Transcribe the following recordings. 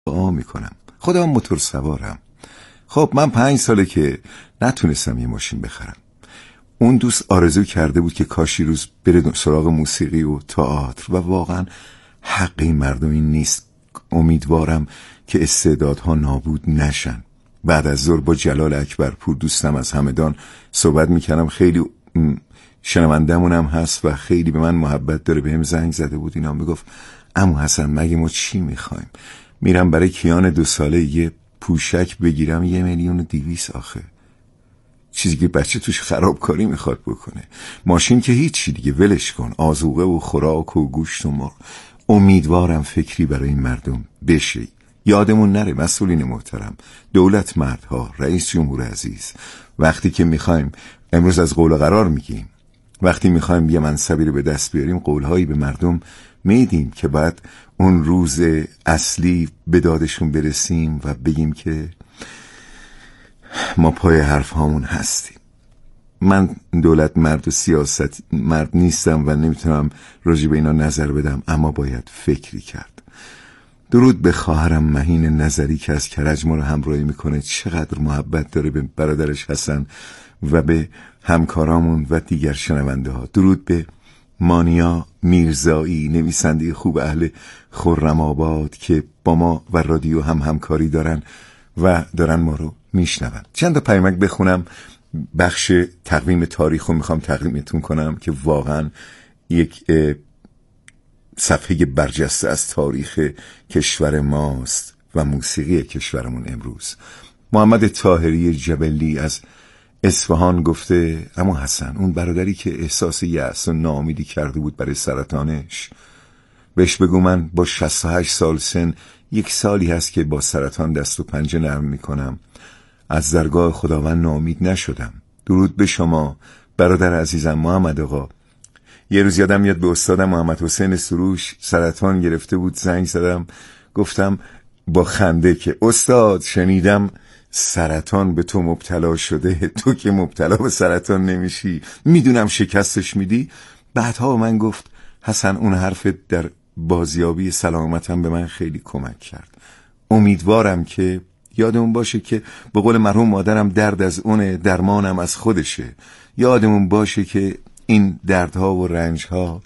دعا میکنم. خودم موتور سوارم. خب من 5 ساله که نتونستم یه ماشین بخرم. اون دوست آرزو کرده بود که کاشی روز بره سراغ موسیقی و تئاتر و واقعا حق این مردم این نیست. امیدوارم که استعدادها نابود نشن. بعد از ظهر با جلال اکبرپور دوستم از همدان صحبت میکنم. خیلی شنوندمونم هست و خیلی به من محبت داره. بهم زنگ زده بود اینا میگفت عمو حسن مگه ما چی میخوایم؟ میرم برای کیان 2 ساله یه پوشک بگیرم 1,200,000 آخه. چیزی که بچه توش خرابکاری میخواد بکنه. ماشین که هیچی دیگه، ولش کن. آذوقه و خوراک و گوشت و مرغ. امیدوارم فکری برای این مردم بشه. یادمون نره مسئولین محترم، دولت مردها، رئیس جمهور عزیز، وقتی که میخوایم امروز از قول و قرار میگیم، وقتی میخوایم یه منصبی رو به دست بیاریم، قولهایی به مردم میدیم که بعد اون روز اصلی به دادشون برسیم و بگیم که ما پای حرف هامون هستیم. من دولت مرد و سیاست مرد نیستم و نمیتونم راجع به اینا نظر بدم، اما باید فکری کرد. درود به خواهرم مهین نظری که از کرج ما رو همراهی میکنه. چقدر محبت داره به برادرش حسن و به همکارامون و دیگر شنونده ها. درود به مانیا میرزایی، نویسنده خوب اهل خرم آباد که با ما و رادیو همکاری دارن و دارن ما رو میشنون. چند تا پیامک بخونم. بخش تقویم تاریخ رو میخوام تقدیمتون کنم که واقعا یک صفحه برجسته از تاریخ کشور ماست و موسیقی کشورمون امروز. محمد طاهری جبلی از اصفهان گفته اما حسن، اون برادری که احساس یأس و ناامیدی کرده بود برای سرطانش، بهش بگو من با 68 سال سن 1 سالی هست که با سرطان دست و پنجه نرم میکنم. از درگاه خداوند ناامید نشدم. درود به شما برادر عزیزم محمد آقا. یه روز یادم میاد به استادم محمد حسین سروش سرطان گرفته بود. زنگ زدم گفتم با خنده که استاد شنیدم سرطان به تو مبتلا شده، تو که مبتلا به سرطان نمیشی، میدونم شکستش میدی. بعدها من گفت حسن اون حرفت در بازیابی سلامتم به من خیلی کمک کرد. امیدوارم که یادمون باشه که به قول مرحوم مادرم درد از اونه، درمانم از خودشه. یادمون باشه که این دردها و رنجها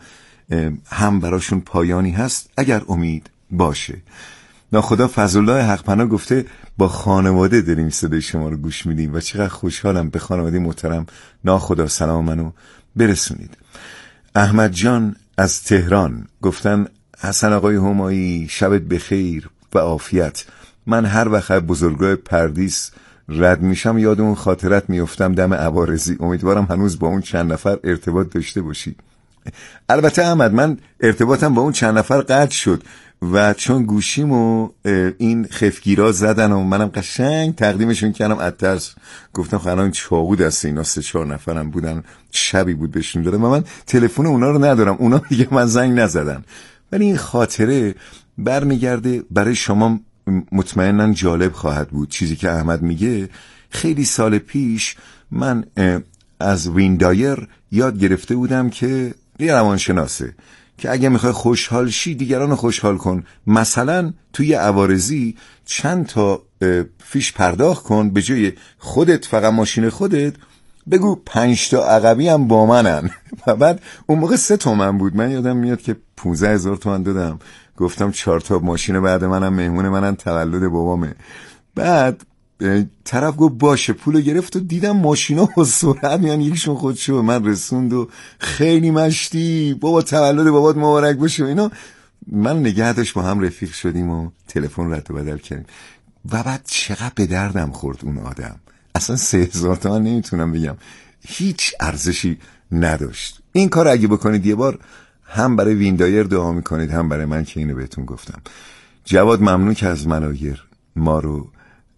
هم براشون پایانی هست اگر امید باشه. ناخدا فضلالله حقپناه گفته با خانواده داریم صدای شما رو گوش میدیم و چقدر خوشحالم. به خانواده محترم ناخدا سلام منو برسونید. احمد جان از تهران گفتن حسن آقای همایی شبت بخیر و عافیت. من هر وقت بزرگراه پردیس رد میشم یاد اون خاطرت میفتم دم عوارضی. امیدوارم هنوز با اون چند نفر ارتباط داشته باشی. البته احمد من ارتباطم با اون چند نفر قطع شد و چون گوشیمو این خفگیرا زدن و منم قشنگ تقدیمشون کردم اترس، گفتم خب الان چاقو دست اینا 3-4 نفرم بودن، شبی بود بهشون دادم و من تلفن اونا رو ندارم، اونا دیگه من زنگ نزدن. ولی این خاطره برمیگرده برای شما، مطمئناً جالب خواهد بود. چیزی که احمد میگه خیلی سال پیش من از ویندایر یاد گرفته بودم که یه روانشناسه که اگه میخوای خوشحال شی دیگران رو خوشحال کن. مثلا توی عوارضی چند تا فیش پرداخت کن، به جای خودت فقط ماشین خودت بگو 5 تا عقبی هم با منن. و بعد اون موقع 3 تومن بود، من یادم میاد که 15,000 تومن دادم، گفتم 4 تا ماشین بعد منم مهمون منن، تولد بابامه. بعد طرف گفت باشه، پولو گرفت و دیدم ماشینا با سرعت میان، یکیشون خودشو به من رسوند و خیلی مشتی بابا تولد بابات مبارک باشه اینا. من نگه داشت، با هم رفیق شدیم و تلفن رد و بدل کردیم. و بعد چقدر به دردم خورد اون آدم. اصلا 3,000 تومن نمیتونم بگم، هیچ ارزشی نداشت. این کار اگه بکنید یه بار، هم برای ویندایر دعا میکنید هم برای من که اینو بهتون گفتم. جواد ممنون که از منایر ما رو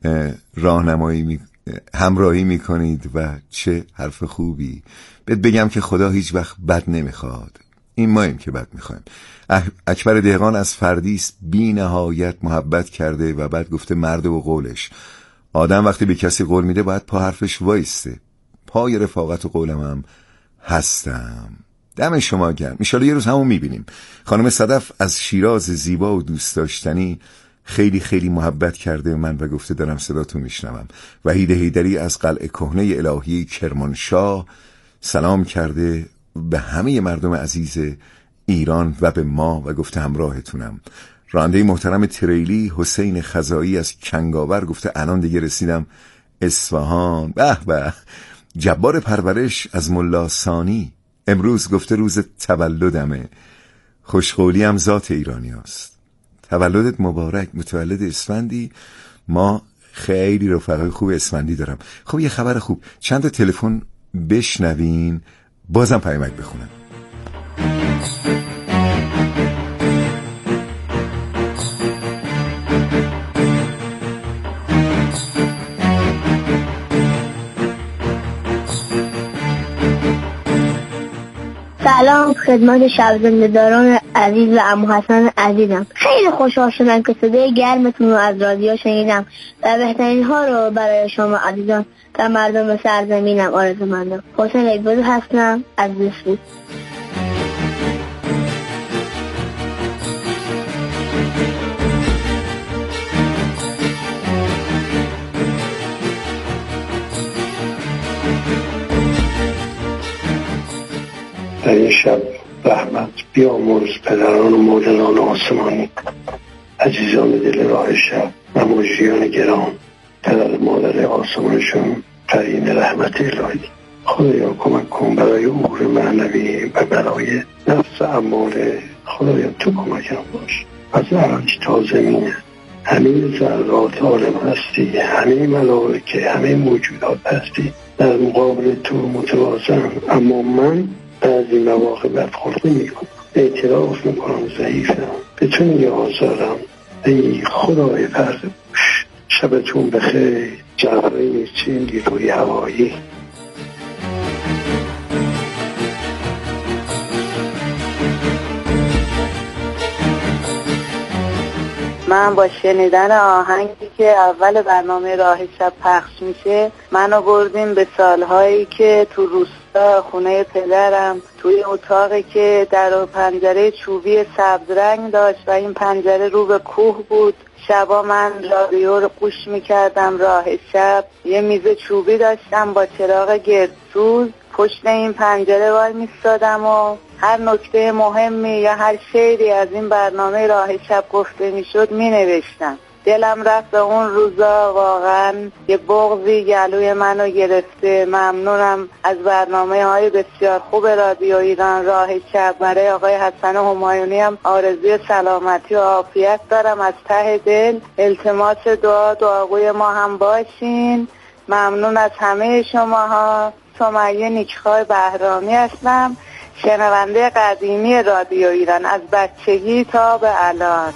راهنمایی همراهی میکنید و چه حرف خوبی. بهت بگم که خدا هیچ وقت بد نمیخواد، این ماییم که بد میخوایم. اکبر دهقان از فردیس بی نهایت محبت کرده و بعد گفته مرد و قولش. آدم وقتی به کسی قول میده باید پا حرفش وایسته. پای رفاقت و قولم هم هستم. دم شما گرم. ان شاءالله یه روز همون میبینیم. خانم صدف از شیراز زیبا و دوست داشتنی، خیلی خیلی محبت کرده به من و گفته دارم صداتو میشنوم. وحید حیدری از قلعه کهنه الهی کرمانشاه سلام کرده به همه مردم عزیز ایران و به ما و گفته همراهتونم. راننده محترم تریلی حسین خزایی از کنگاور گفته الان دیگه رسیدم اصفهان. به به. جبار پرورش از ملا ثانی امروز گفته روز تولدمه، خوشقولی هم ذات ایرانی هست. تولدت مبارک، متولد اسفندی. ما خیلی رفقای خوب اسفندی دارم. خب یه خبر خوب، چند تا تلفن بشنوین بازم پیامک بخونم. سلام خدمت شب‌زنده‌داران عزیز و عمو حسن عزیزم. خیلی خوشحال شدم که صدای گرمتون رو از رادیو شنیدم و بهترین ها رو برای شما عزیزان و مردم سرزمینم آرزومندم. حسین اکبری هستم از دوستی. در این شب رحمت بیامرز پدران و مادران آسمانی، عزیزان دل راه شب و مجریان گران، پدر مادر آسمانشون قرین رحمت الهی. خدایا کمک کن برای امور معنوی و برای نفس اماره. خدایا تو کمکم باش. از عرش تا زمین همه ذرات عالم هستی، همه ملائکه، همه موجودات هستی در مقابل تو متواضعم، اما من بعضی مواقع بدخلقی میکنم، اعتراف میکنم ضعیفم، به تو نیاز دارم. ای خدای فرزبوش، شبتون بخیر. جبرئیل چین نیروی هوایی. من با شنیدن آهنگی که اول برنامه راه شب پخش میشه منو بردیم به سالهایی که تو روستا خونه پدرم توی اتاقی که در و پنجره چوبی سبز رنگ داشت و این پنجره رو به کوه بود. شبا من رادیو رو گوش میکردم. راه شب یه میز چوبی داشتم با چراغ گردسوز، پشت این پنجره وای میستادم و هر نکته مهمی یا هر شعری از این برنامه راه شب گفته میشد مینوشتم. دلم رفت به اون روزا، واقعا یه بغضی گلوی منو گرفته. ممنونم از برنامه‌های بسیار خوب رادیو ایران راه شب. برای آقای حسن همایونی هم آرزوی سلامتی و عافیت دارم از ته دل. التماس دعاگوی ما هم باشین. ممنون از همه شماها. سمیه نیکخواه بهرامی هستم، شنونده قدیمی رادیو ایران از بچگی تا به الان.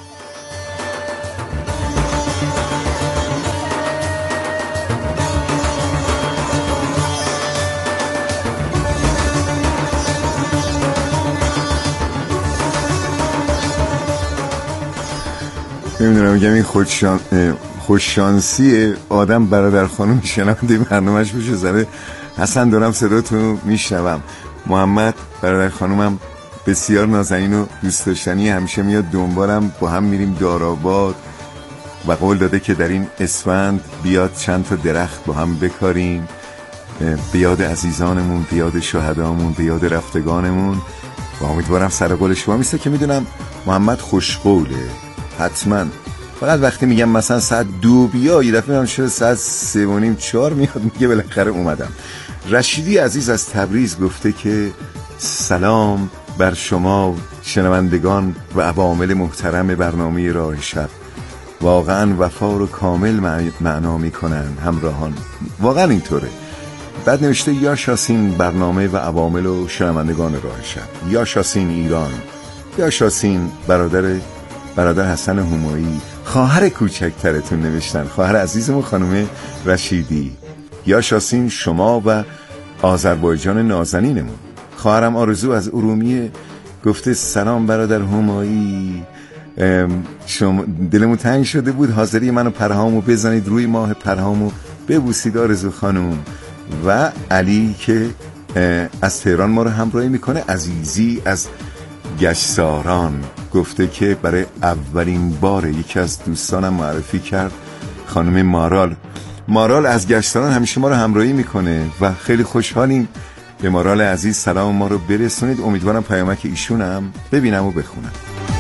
نمیدونم میگم این خوششانسی آدم برادر خانم شنونده برنامهش بشه زده. حسن دارم صداتو میشنوم. محمد برادر خانومم بسیار نازنین و دوست داشتنی، همیشه میاد دنبالم، با هم میریم دارآباد و قول داده که در این اسفند بیاد چند تا درخت با هم بکاریم به یاد عزیزانمون، به یاد شهدامون، به یاد رفتگانمون و امیدوارم سر قول شما میسته که میدونم محمد خوشقوله حتما. فقط وقتی میگم مثلا ساعت 2 بیا یه دفعه هم شده ساعت 3:30 4 میاد میگه بالاخره اومدم. رشیدی عزیز از تبریز گفته که سلام بر شما شنوندگان و عوامل محترم برنامه راه شب. واقعا وفا رو کامل معنا میکنن همراهان، واقعا اینطوره. بعد نوشته یا شاسین برنامه و عوامل و شنوندگان راه شب، یا شاسین ایران، یا شاسین برادر حسن همایی، خواهر کوچکترتون نوشتن، خواهر عزیزمون خانم رشیدی، یا شاسین شما و آذربایجان نازنینمون. خواهرم آرزو از ارومیه گفته سلام برادر همایی، شما دلمون تنگ شده بود، حاضری منو پرهامو بزنید روی ماه پرهامو ببوسید آرزو خانم. و علی که از تهران ما رو همراهی میکنه، عزیزی از گشساران گفته که برای اولین بار یکی از دوستانم معرفی کرد، خانم مارال از گشتاران همیشه ما رو همراهی میکنه و خیلی خوشحالیم. به مارال عزیز سلام ما رو برسونید. امیدوارم پیامک ایشونم ببینم و بخونم.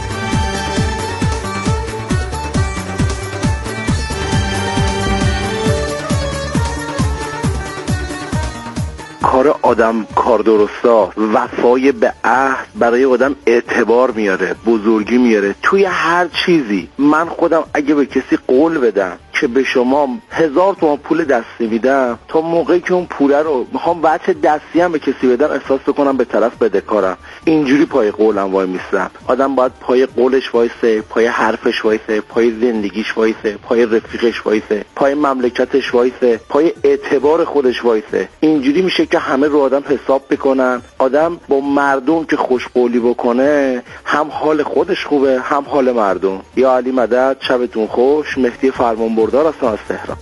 کار آدم کار درستا، وفای به عهد برای آدم اعتبار میاره، بزرگی میاره توی هر چیزی. من خودم اگه به کسی قول بدم که به شما 1000 تومان پول دستی میدم، تا موقعی که اون پوله رو میخوام وجه دستی هم به کسی بدم احساس بکنم به طرف بدهکارم. اینجوری پای قولم وای میستم. آدم باید پای قولش وایسه، پای حرفش وایسه، پای زندگیش وایسه، پای رفیقش وایسه، پای مملکتش وایسه، پای اعتبار خودش وایسه. اینجوری میشه که همه رو آدم حساب بکنن. آدم با مردم که خوشقولی بکنه، هم حال خودش خوبه هم حال مردم. یا علی مدد، شبتون خوش. مهدی فرمانبردار هستم از تهران.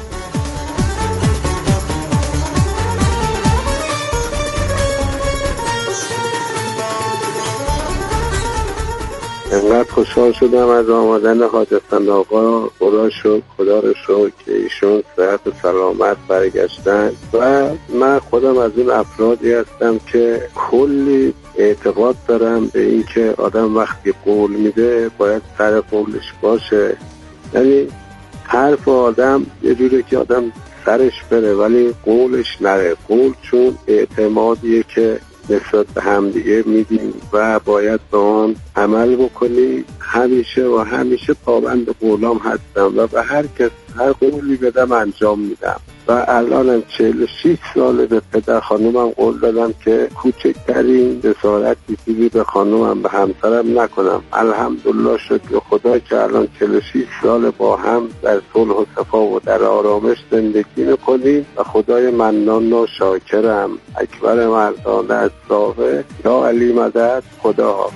انقدر خوشحال شدم از آمدن حاجتمند آقا. خدا رو شکر که ایشون صحت و سلامت برگشتن و من خودم از این افرادی هستم که کلی اعتقاد دارم به این که آدم وقتی قول میده باید سر قولش باشه. یعنی حرف آدم یه جوری که آدم سرش بره ولی قولش نره. قول چون اعتمادیه که نسبت به همدیگه میدیم و باید به آن عمل بکنی. همیشه پابند قولام هستم و به هر کس هر قولی بدم انجام میدم و الانم 46 ساله به پدر خانومم قول دادم که کوچکترین جسارتی چیزی به خانومم به همسرم نکنم. الحمدلله شکر خدا که الان 46 ساله با هم در صلح و صفا و در آرامش زندگی میکنیم و خدای منان و شاکرم. اکبر مردانه از صافه. یا علی مدد. خدا حافظ.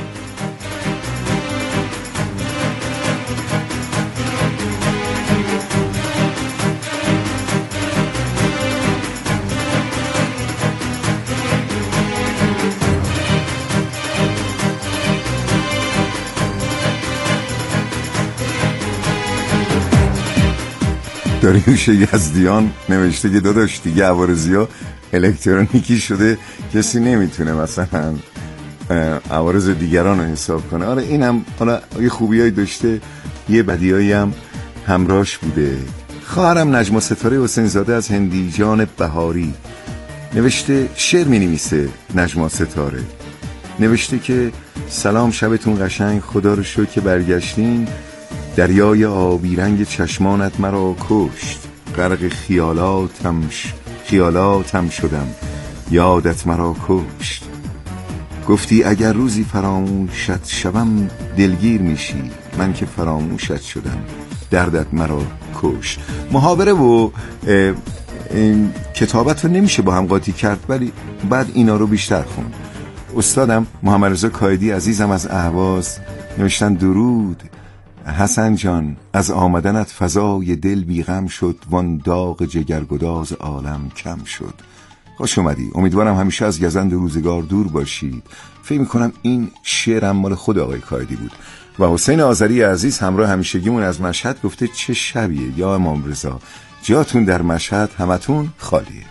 داریوش یزدیان نوشته که داداش دیگه عوارضی‌ها الکترونیکی شده، کسی نمیتونه مثلا عوارض دیگران رو حساب کنه. آره اینم حالا یه خوبیایی داشته، یه بدیایی هم همراهش بوده. خواهرم نجم ستاره حسین زاده از هندیجان بهاری نوشته، شعر می‌نویسه. نجم ستاره نوشته که سلام، شبتون قشنگ، خدا رو شکر که برگشتین. دریای آبی رنگ چشمانت مرا کشت، غرق خیالاتم شدم، یادت مرا کشت. گفتی اگر روزی فراموشت شوم دلگیر میشی، من که فراموشت شدم، دردت مرا کشت. محاوره و کتابت رو نمیشه با هم قاطی کرد، ولی بعد اینا رو بیشتر خوند. استادم محمد رضا کایدی عزیزم از اهواز نوشتن درود حسن جان، از آمدنت فضای دل بیغم شد، وان داغ جگرگداز عالم کم شد. خوش اومدی. امیدوارم همیشه از گزند روزگار دور باشید. فکر میکنم این شعرم مال خود آقای کایدی بود. و حسین آذری عزیز همراه همیشگیمون از مشهد گفته چه شبیه یا امام رضا، جاتون در مشهد همتون خالیه.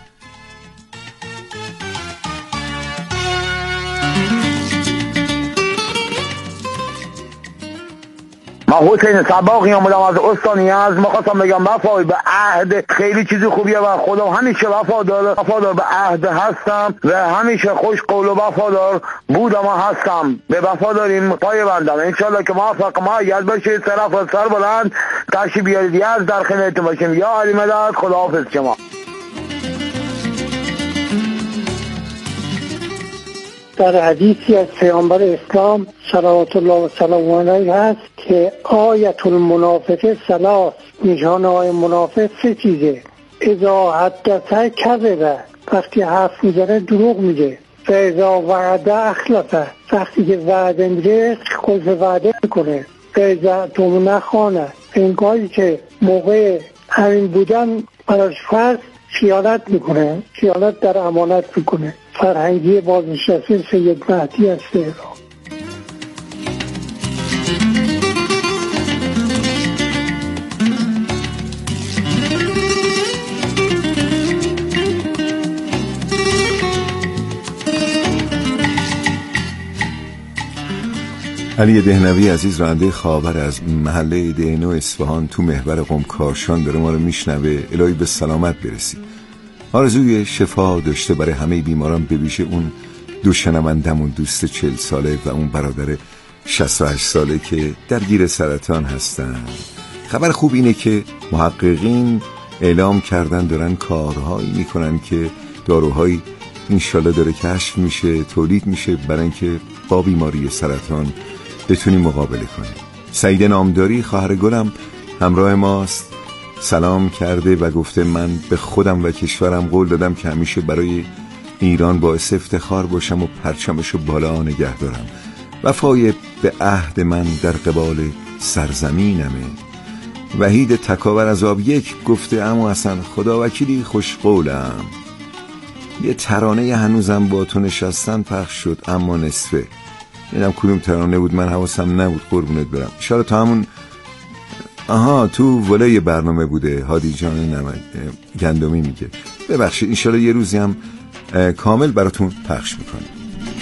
من حسین سباقی آمدم از استان یزد. می‌خواستم بگم وفای به عهد خیلی چیز خوبیه و خدا همیشه وفادار به عهد هستم و همیشه خوش قول و وفادار بودم و هستم. به وفاداریم پای بندم. انشالله که موفق معید باشید. طرف و سر بلند تشریف بیارید یزد، در خدمتتون باشیم. یا علی مدد. خداحافظ شما. در حدیثی از پیامبر اسلام صلوات الله و سلام علیه هست که آیت المنافق ثلاث، نشانه های منافق سه چیزه. اذا حدث کذب، وقتی حرف میزنه دروغ میگه. و اذا وعده اخلفه، وقتی که وعده میده خود وعده میکنه. و اذا اؤتمن خانه، انگاری که موقع همین بودن براش فرض خیانت میکنه، خیانت در امانت میکنه. فرهنگی بازنشسته سید مهدی از تهران. علی دهنوی عزیز راننده خاور از محله دهنو اصفهان تو محور قم کاشان داره ما رو میشنوه. الهی به سلامت برسی. آرزوی شفا داشته برای همه بیماران، به ویژه اون دو شنوندمون، دوست 40 ساله و اون برادر 68 ساله که درگیر سرطان هستن. خبر خوب اینه که محققین اعلام کردن دارن کارهایی میکنن که داروهایی انشالله داره کشف میشه، تولید میشه برای اینکه با بیماری سرطان بتونیم مقابله کنیم. سعید نامداری خواهر گلم همراه ماست، سلام کرده و گفته من به خودم و کشورم قول دادم که همیشه برای ایران باعث افتخار باشم و پرچمشو بالا نگه دارم. وفای به عهد من در قبال سرزمینمه. وحید تکاور از آب یک گفته اما اصلا خدا وکیلی خوشقولم. یه ترانه هنوزم با تو نشستن پخش شد اما نصفه. میدم کدوم ترانه بود، من حواسم نبود قربونت برم. انشالله تا همون تو ولای برنامه بوده. هادی جان گندمی میگه ببخشید، انشالله یه روزی هم کامل براتون پخش میکنه.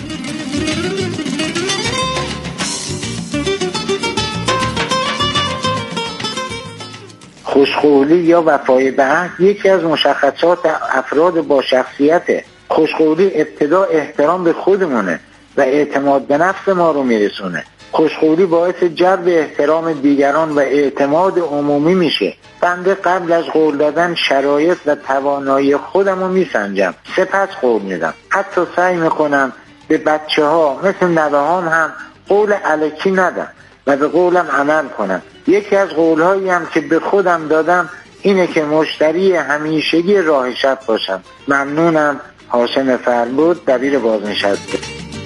خوشقولی یا وفای به عهد یکی از مشخصات افراد با شخصیته. خوشقولی ابتدا احترام به خودمونه و اعتماد به نفس ما رو میرسونه. خوشقولی باعث جلب احترام دیگران و اعتماد عمومی میشه. بنده قبل از قول دادن شرایط و توانایی خودم رو میسنجم، سپس قول میدم. حتی سعی میکنم به بچه ها مثل نوهام هم قول الکی ندم و به قولم عمل کنم. یکی از قولهایی هم که به خودم دادم اینه که مشتری همیشگی راه شب باشم. ممنونم. هاشم فربود، دبیر بازنشسته.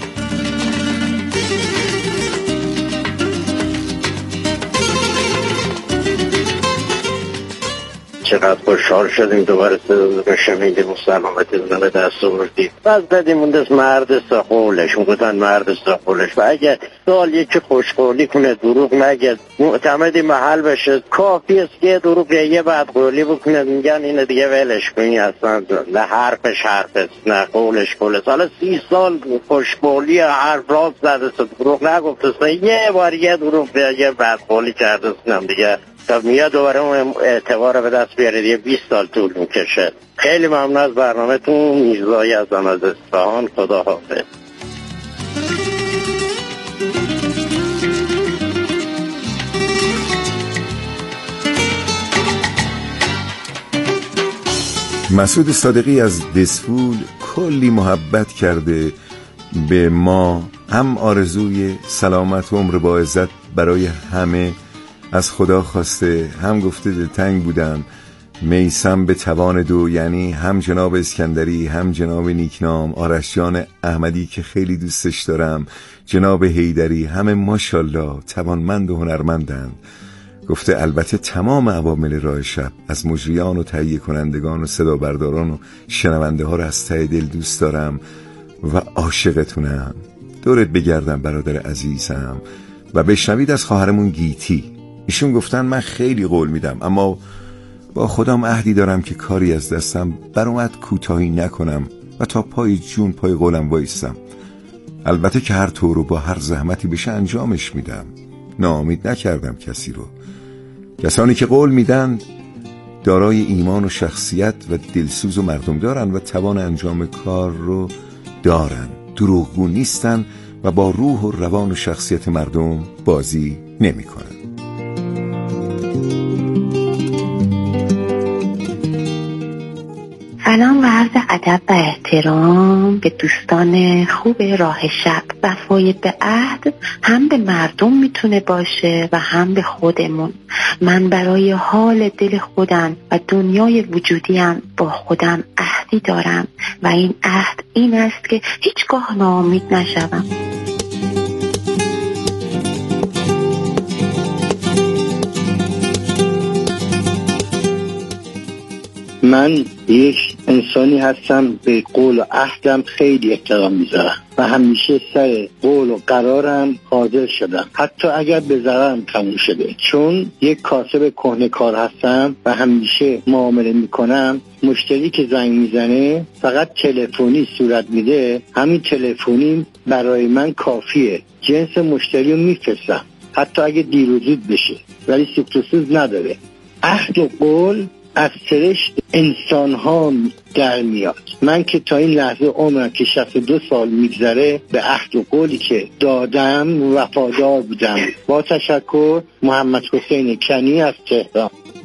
چقدر خوشحال شدیم دوباره صدا شنیدیم و سلامتی زنه دست آوردیم. باز دادیم اون دست مرد ساقولش، اون مرد ساقولش. و اگه سال یکی خوشقولی کنه، دروغ نگه، معتمدی محل بشه، کافی است که دروغ یه بعد قولی بکنه، میگن اینه دیگه ولش کنی، اصلا نه حرفش حرفست نه قولش قولست. حالا 30 سال خوشقولی حرف راست زده، دروغ نگفته، یه بار یه دروغ یه بعد قولی کرده دیگه تا میاد دوباره اون اعتبار به دست بیاره دیگه 20 سال طول میکشه. خیلی ممنون از برنامه‌تون. میرزایی هستم از اصفهان. خدا حافظ. مسعود صادقی از دسفول کلی محبت کرده به ما، هم آرزوی سلامت و عمر با عزت برای همه از خدا خواسته، هم گفته دلتنگ بودم میسم به توان دو، یعنی هم جناب اسکندری هم جناب نیکنام، آرش جان احمدی که خیلی دوستش دارم، جناب حیدری، همه ماشاءالله توانمند و هنرمندند. گفته البته تمام عوامل راه شب، از مجریان و تهیه کنندگان و صدا برداران و شنونده ها رو از ته دل دوست دارم و عاشقتونم. دورت بگردم برادر عزیزم. و بشنوید از خواهرمون گیتی. ایشون گفتن من خیلی قول میدم اما با خودم عهدی دارم که کاری از دستم برآمد کوتاهی نکنم و تا پای جون پای قولم وایستم. البته که هر طور و با هر زحمتی بشه انجامش میدم. ناامید نکردم کسی رو. کسانی که قول میدن دارای ایمان و شخصیت و دلسوز و مردم دارن و توان انجام کار رو دارن. دروغگو نیستن و با روح و روان و شخصیت مردم بازی نمی کنن. سلام و عرض ادب و احترام به دوستان خوب راه شب. وفای به عهد هم به مردم میتونه باشه و هم به خودمون. من برای حال دل خودم و دنیای وجودیم با خودم عهدی دارم و این عهد این است که هیچگاه ناامید نشوم. من یک انسانی هستم به قول و عهدم خیلی احترام میذارم و همیشه سر قول و قرارم حاضر شدم، حتی اگر به ضررم تموم شده، چون یک کاسب کهنه کار هستم و همیشه معامله میکنم. مشتری که زنگ میزنه فقط تلفنی صورت میده، همین تلفنی برای من کافیه. جنس مشتری رو میفرستم حتی اگه دیر و زود بشه، ولی سوخت و سوز نداره. عهد و قول از سرشت انسان ها در میاد. من که تا این لحظه عمرم که 62 سال میگذره به عهد و قولی که دادم وفادار بودم. با تشکر، محمد حسین کنی از تهران.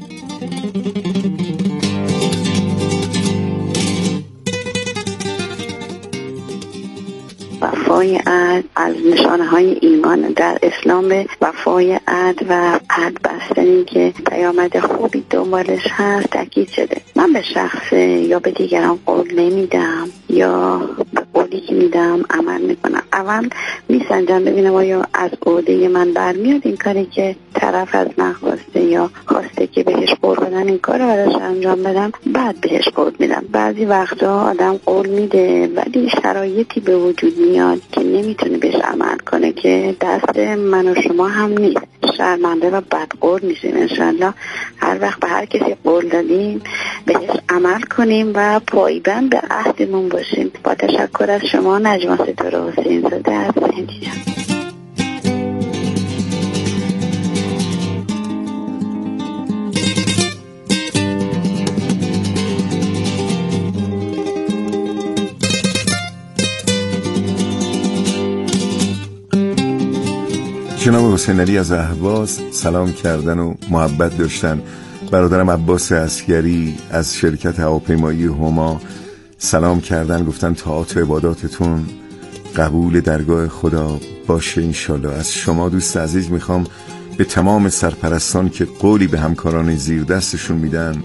وفای عهد از نشانه‌های ایمان در اسلام. وفای عهد و عهد بستنی که پیامد خوبی دنبالش هست تاکید شده. من به شخص یا به دیگران قول نمیدم یا به قولی که میدم عمل میکنم. اول میسنجم ببینم آیا از عهده من برمیاد این کاری که طرف از من خواسته یا خواسته که بهش قول بدم این کار رو براش انجام بدم، بعد بهش قول میدم. بعضی وقتا آدم قول میده ولی شرایطی به وجود میاد که نمیتونه بهش عمل کنه که دست من و شما هم نیست. شرمنده و بدقول میشیم. انشالله هر وقت به هر کسی قول دادیم بهش عمل کنیم و پایبند به عهدمون باشیم. با تشکر از شما نجما ستاره حسین زاده از هندیجان. جناب حسین علی از اهواز سلام کردن و محبت داشتن. برادرم عباس عسگری از شرکت هواپیمایی هما سلام کردن، گفتن طاعات و عباداتتون قبول درگاه خدا باشه انشالله. از شما دوست عزیز میخوام به تمام سرپرستان که قولی به همکاران زیر دستشون میدن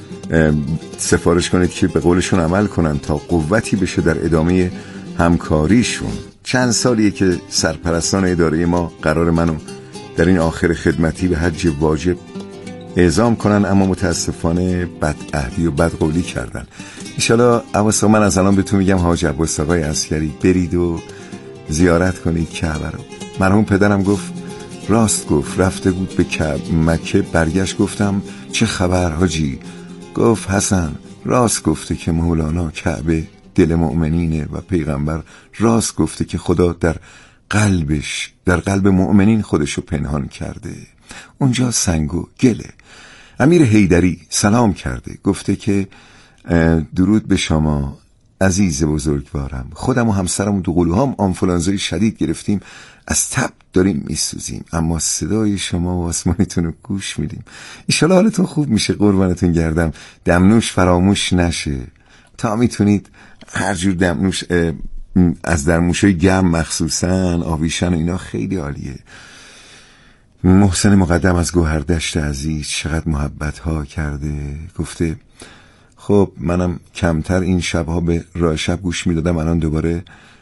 سفارش کنید که به قولشون عمل کنن تا قوتی بشه در ادامه همکاریشون. چند سالیه که سرپرستان اداره ما قرار منو در این آخر خدمتی به حج واجب اعزام کنن، اما متاسفانه بدعهدی و بدقولی کردن. انشالله اواسا من از الان بهتون میگم حاج عباس آقای عسگری برید و زیارت کنید کعبه رو. مرحوم پدرم گفت راست گفت، رفته بود به مکه، برگشت گفتم چه خبر حاجی؟ گفت حسن راست گفته که مولانا کعبه دل مؤمنینه و پیغمبر راست گفته که خدا در قلب مؤمنین خودشو پنهان کرده، اونجا سنگ و گله. امیر حیدری سلام کرده، گفته که درود به شما عزیز بزرگوارم، خودم و همسرم و دو قلوهام آنفولانزای شدید گرفتیم، از تب داریم میسوزیم، اما صدای شما و آسمانتون رو گوش میدیم. ایشالا حالتون خوب میشه، قربانتون گردم. دمنوش فراموش نشه، تا میتونید هر جور دمنوش از درموشای گرم مخصوصا آویشن و اینا خیلی عالیه. محسن مقدم از گوهردشت عزیز چقدر محبت ها کرده، گفته خب منم کمتر این شبها به راه شب گوش میدادم، الان دوباره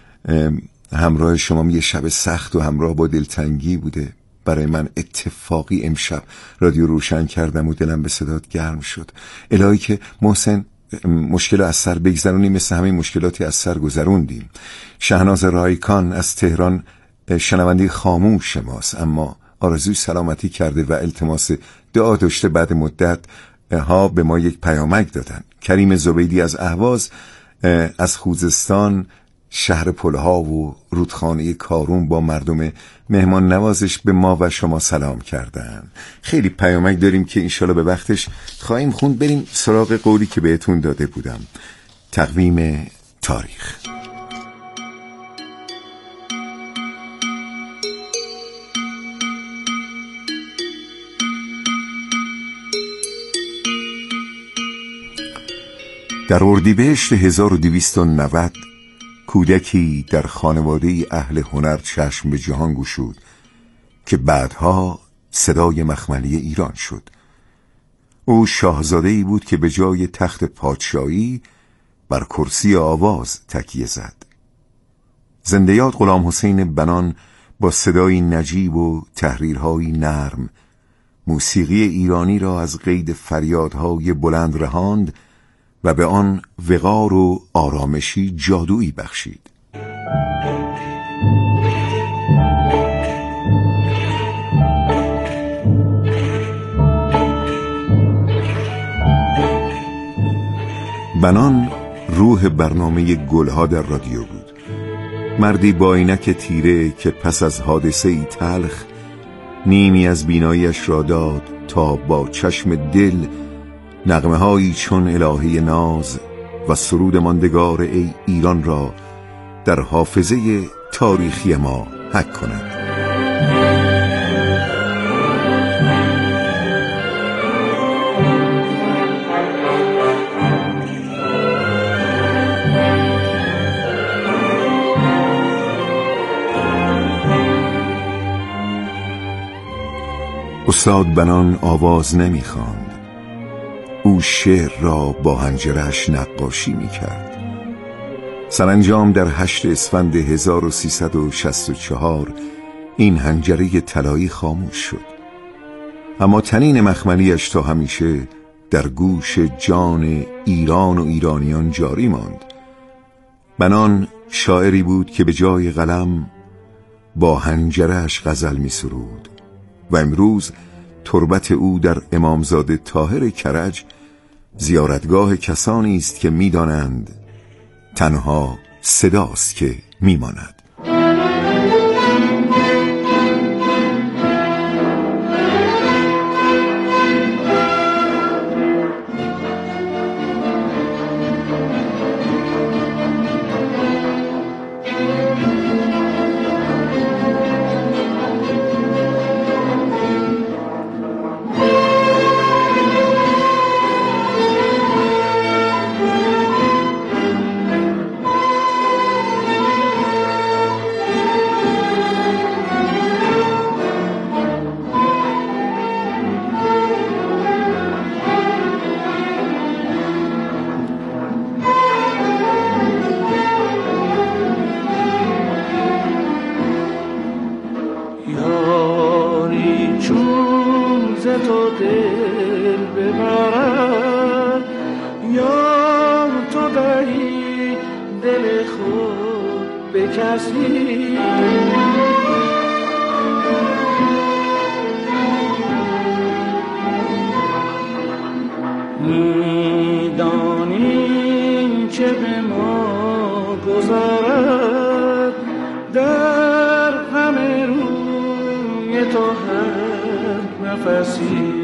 همراه شما. یه شب سخت و همراه با دلتنگی بوده برای من. اتفاقی امشب رادیو روشن کردم و دلم به صدات گرم شد. الهی که محسن مشکل از سر بگذرونی، مثل همه مشکلاتی از سر گذروندیم. شهناز رایکان از تهران شنونده خاموش ماست، اما آرزوی سلامتی کرده و التماس دعا داشته. بعد مدت ها به ما یک پیامک دادن. کریم زبیدی از اهواز از خوزستان شهر پلها و رودخانه کارون با مردم مهمان نوازش به ما و شما سلام کردن. خیلی پیامک داریم که انشالله به وقتش خواهیم خوند. بریم سراغ قولی که بهتون داده بودم. تقویم تاریخ. در اردیبهشت 1290 کودکی در خانواده اهل هنر چشم به جهان گشود که بعدها صدای مخملی ایران شد. او شاهزاده‌ای بود که به جای تخت پادشاهی بر کرسی آواز تکیه زد. زنده یاد غلام حسین بنان با صدای نجیب و تحریرهای نرم موسیقی ایرانی را از قید فریادهای بلند رهاند و به آن وقار و آرامشی جادویی بخشید. بنان روح برنامه گلها در رادیو بود. مردی با عینک تیره که پس از حادثه‌ای تلخ نیمی از بیناییش را داد تا با چشم دل نغمه‌هایی چون الهه ناز و سرود ماندگار ای ایران را در حافظه تاریخی ما حک کند. استاد بنان آواز نمی‌خواند. او شعر را با حنجره‌اش نقاشی می‌کرد. سرانجام در 8 اسفند 1364 این حنجره طلایی خاموش شد، اما طنین مخملی‌اش تا همیشه در گوش جان ایران و ایرانیان جاری ماند. بنان شاعری بود که به جای قلم با حنجره‌اش غزل می‌سرود و امروز تربت او در امامزاده طاهر کرج زیارتگاه کسانی است که می‌دانند تنها صداست که می‌ماند. میدانی که به ما گذارد در همه روی تو هر نفسی،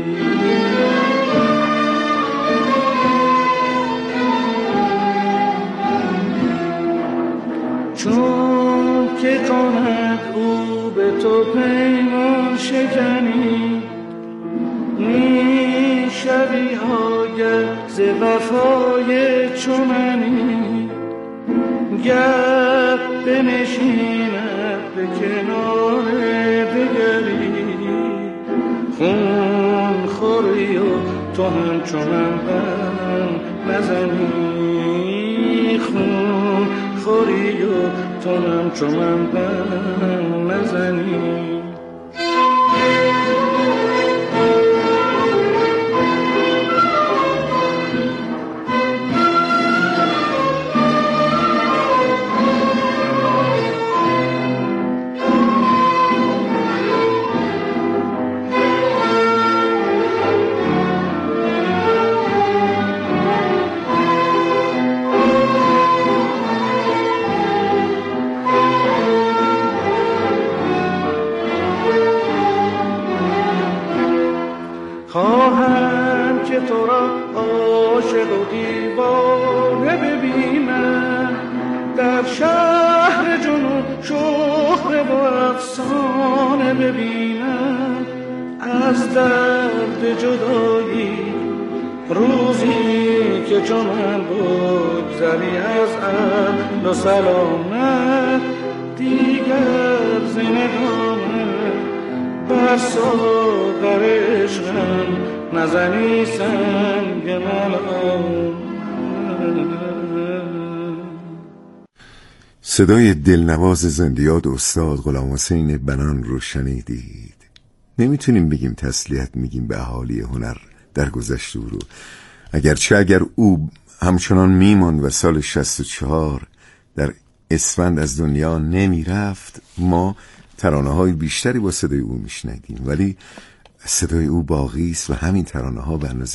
چون که کند او به تو پیمان شکنی، میشوی آگه ز وفای چمنی، گر بنشیند به کنار دگری، خون خوری و تو همچو من بر نزنی، خون خوری و تو همچو من بر نزنی. خواهم که تو را عاشق و دیوانه ببینم، در شهر جنون شهره و افسانه ببینم، از درد جدایی روزی که چون من بگذری از اهل و سلامت، دیگر زندگانم بر ساغر عشقم نزنی سنگ ملام. صدای دلنواز زندیات استاد غلام حسین بنان رو شنیدید. نمیتونیم بگیم تسلیت میگیم به اهالی هنر در گذشته رو، اگرچه اگر او همچنان میماند و سال 64 در اسفند از دنیا نمی رفت، ما ترانه های بیشتری با صدای او میشنیدیم، ولی صدای او باقی است و همین ترانه ها به اندازه